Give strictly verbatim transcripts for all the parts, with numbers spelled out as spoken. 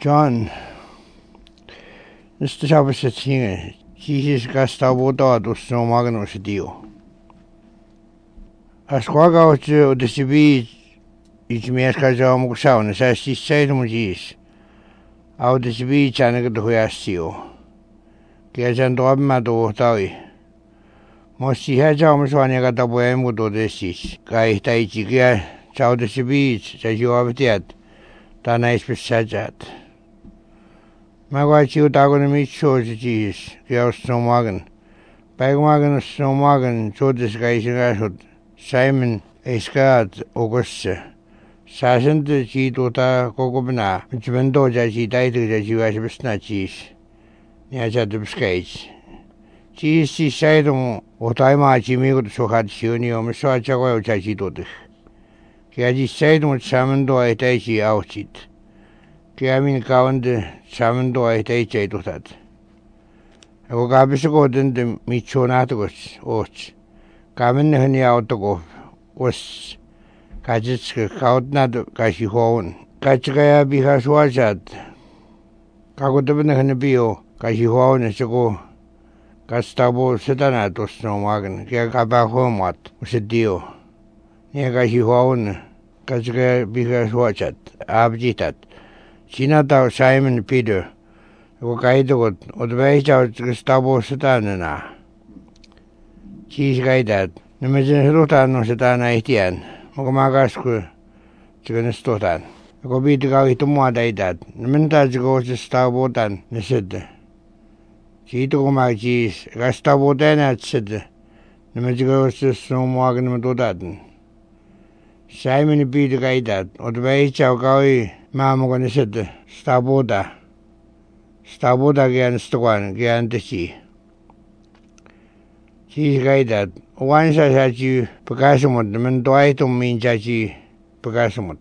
John, nästa saapassa sinne, siis kastaa vuotaa tuossa on magnossa tio. As kuakautsi odessa viis, itse mies kanssa on mukaan sauna, sä siis seitsemän siis. Audessa viis aina kun tuhujaasi jo. Kielän tuomme tuohon taui. Mossi hän saamassa aina joka tapoja ei muuta siis. Kaihta itse kiel, saudessa viis, sä juovi tiedät. Tää näispä sätät. Mä koetsin jotain, kun ne mitsuosi siis, kielessä on magan. Päivämaganassa on magan, suotes kaisen kasvot. Simon ei skaat okossa. Sääsän siitä koko minä. Mutta se on toisa siitä äityksä syvässä pistää siis. Ja sä tupis käits. Siis siis säidon otaimaa jimiikot sohat siuni on, missä on tjako joutsa siitä. Kyllä siis säidon saman tuo ei täisi autsit. Kyllä minä kauan saman tuo ei täisi eitustat. Ja kun kaapissa kohden mitsuun ahtukos ootsi. Kamen hni autoko os kajitska kautnad kashi hoon kajka ja biha suajat kakotabne hni bio kashi hoon seko kastabo setana tosno magan kia kaba homat usedio nie kashi hoon kajka biha suajat abjitat sinata Simon Peter ko kaidot odveijat kastabo setana siis käydät. No mä sen rutaan no sitä näihtiän. Onko mä kasku tsekenes tohtaan. Onko piiti kauhittu mua teität. No mä täytyy koostaa vuotan ne sitten. Siitä kun mä siis kastaa vuoteen näet sitten. No mä tsekenes no mua kun mä tuotan. Säimeni piiti käydät. Oot väitsä kauhi mä mukaan ne sitten. Sitä vuota. Sitä vuota kiän stokan kiän tesi. Siis käydät. Wansa saji pekasumut, men toaitum min saji pekasumut.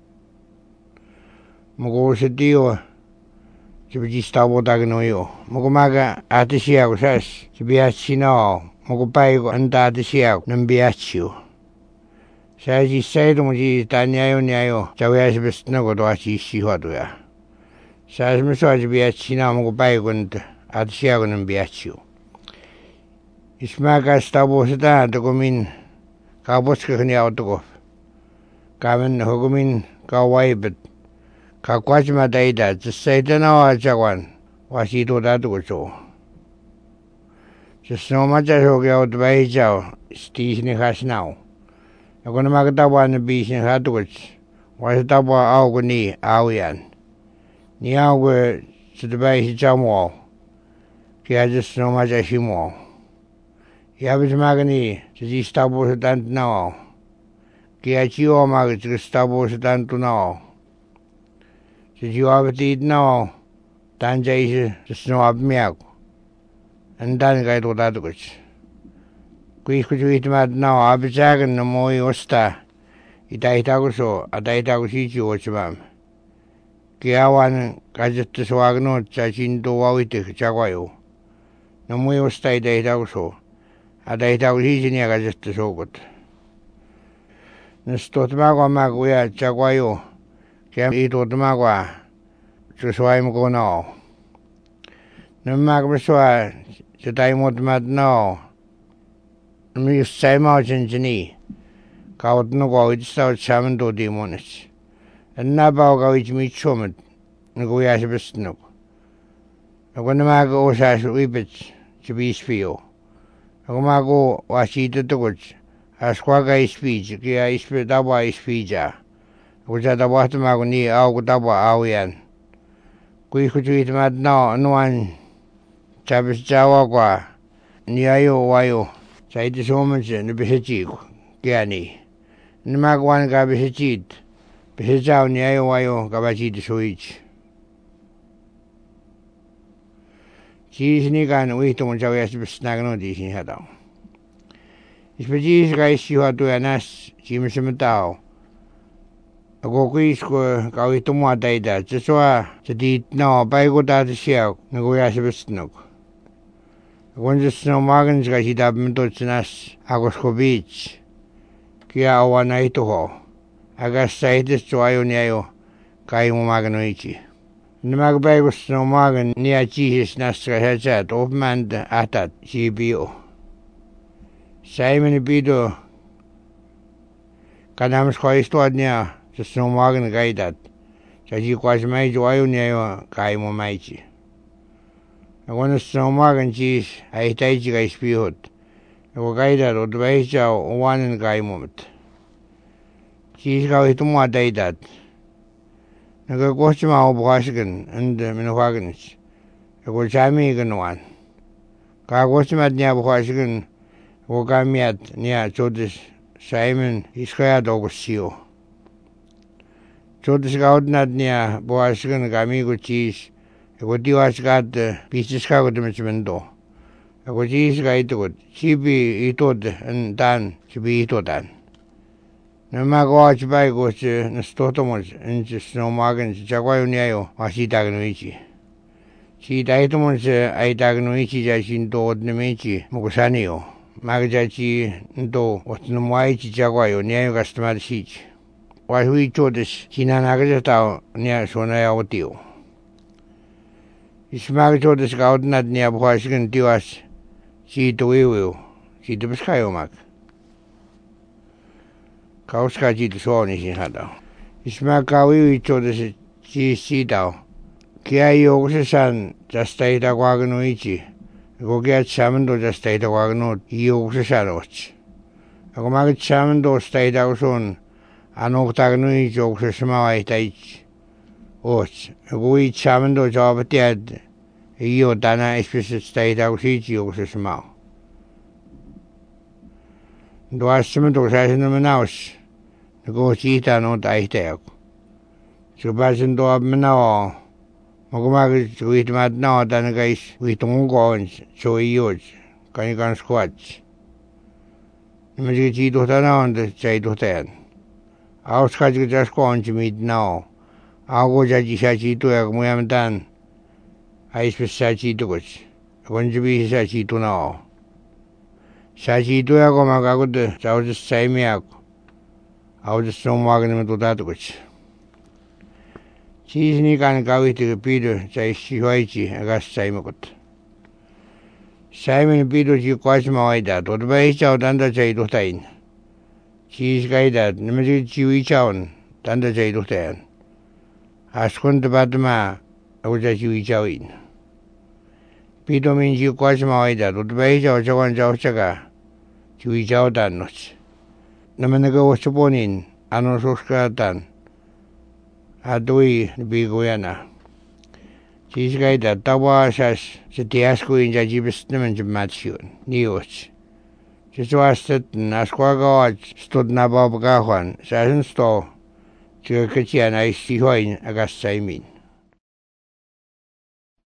Muko se tio, se piti stavotakin no jo. Muko maga atisia kun sas, se piatsi nao. Muko päivä antaa atisia kun ne piatsi jo. Sä siis seitum siis tän ja jo ja jo. Sä vielä se pesti nako toa siis sihoituja. Sä se me soisi piatsi nao muko päivä kun atisia kun ne piatsi jo. Jos mä kastaa vuosi tähän, kun min kauposkakani autoko. Käven kun min kauvaipet. Kaukwasi mä teitä, että se ei tänä aatsakuan. Vaan siitä on täytyy soo. Se sanoo matjasokin auto vähitsää, stiisini hasnau. Ja kun mä tapaan ne biisin hatuks, vaan se tapaa auko niin, aujan. Niin auko se vähitsää mua. Kyllä se sanoo matjasi mua. Ja bis magani, se siis tabu se tant nao. Kia chio mag se tabu se tantu nao. Se chio apetit nao. Tan jaisi se sno abmiaku. Andan kai tuota tukuts. Kuisku juhtimat nao apechagan no moi osta. Ita itaku so, ata itaku siitsi uotsimam. Kia awan kajetta suagnut sa sintu wauitik chakwayu. No moi osta ita itaku so. Ada ei tau hiisin ja kasesta suukut. Nes tuot makua maku ja tjakua juu. Kia ei tuot makua. Se suaimu kun noo. No maku sua. Se tai muut maat noo. No just sai mausen se nii. Kaut nuko uitista oot saamen tuotiin monessa. En napau kauit mit suomet. No kun jää se pesti nuko. No kun nämä osaas uipet. Se viis fiu. Kun mä kun vasiita tukuts, as kuaka ispiitsi, kia ispi tapa ispiitsaa. Kun sä tapahtumaa kun niin auku tapa aujan. Kun isku tuihtumat no, nuan, sä pystyt sä wakua, niin ajo vaju. Sä ite suomense, ne pese tsiiku, kia niin. Nämä kun ainakaan pese tsiit, pese sä on niin ajo vaju, kava siitä suitsi. Siis niikan uihtumun saa jästä pistä näkänootiin siinä hätään. Jos me siis kaisi juhatuja näs, siimessä me tau. Ja koko isku kauhittu mua teitä, että se sua, se tiit noo, päikutaan siellä, niin kuin jästä pistä nuku. Ja kun se sanoo maakansa kaisi tapamme tuotsi näs, akosko biits. Kia aua näin tuho. Äkäs sä itse sua ajun ja jo, kai mu maakan itse. Namaga no magan nia Jesus nastra hezat opmanda atat sibio. Simon bido kanams khoistuad nia no magan gaidat. Saji kwas mai joayo nia kai mo maichi. Agona no magan jis ai taiji gai spihot. Ago gaidat od vaija owanen gai moment. Jis gau hitu mo daidat. Naga kochima o bwasgan and minwaganich. Ago jami ganwan. Ka kochima nia bwasgan o gamiat nia chodis Simon iskaya dogosio. Chodis gaudnat nia bwasgan gami go cheese. Ago diwas gad pieces ka go dimensmendo. Ago cheese ga ito god. Chibi itod and dan chibi ito dan. Na magawa bai go se na stotomos in no magan jagwayo niayo wasi dagnoichi. Si daitomos ai dagnoichi ja sin do odnemechi mugosanio. Magajachi do otnomwaichi jagwayo niayo gastamar sich. Wa hui chodes sinanaga tao nia sonaya otio. Ismaga chodes gaudnat nia bwasgan diwas si doiwo si debskayo mag. Kauska jito sooni sin hada. Isma kawi ito de se si si dao. Kia iyo se san jastai da wagano ichi. Go kia chamando jastai da wagano iyo se san och. Ako maga chamando stai da uson anok tagano ichi o se samawa ita ichi. Och. Ako i chamando jawabatiad iyo dana espese stai da usichi o se samawa. Doa chamando sa se numanaos. Go chita no daiteak. So basin do abnao. Mogomag wit mat no dan guys wit ongon so yoj. Kan kan squats. Nimji chi do tana on the chai do tan. Aus kaj just go on mit now. Ago jaji sachi to yak muyam dan. Ais sachi to goch. Gonji sachi to now. Sachi to yak magago de chau just sai miak. I was just so magan to that which. Cheese ni can go with the Peter, say Shihoichi, I got Simon. Simon Peter, you quite my that, or the way out under Jay to Tain. Cheese guided, Nimiji Chewy Chown, under Jay to Tain. I squint about the ma, I was at Chewy Chowin. Peter means you quite my that, or the way out Joan Jauchaga, Chewy Chow done not. Namanaga was born in Anososkatan. Adui Biguana. She's guide that Tawas as the Tiasco in Jajibus Nimans Matchun, Neos. Just was that Nasquago stood Nabab Gahuan, Sazan Sto, Chirkachi and I see wine, August Simin.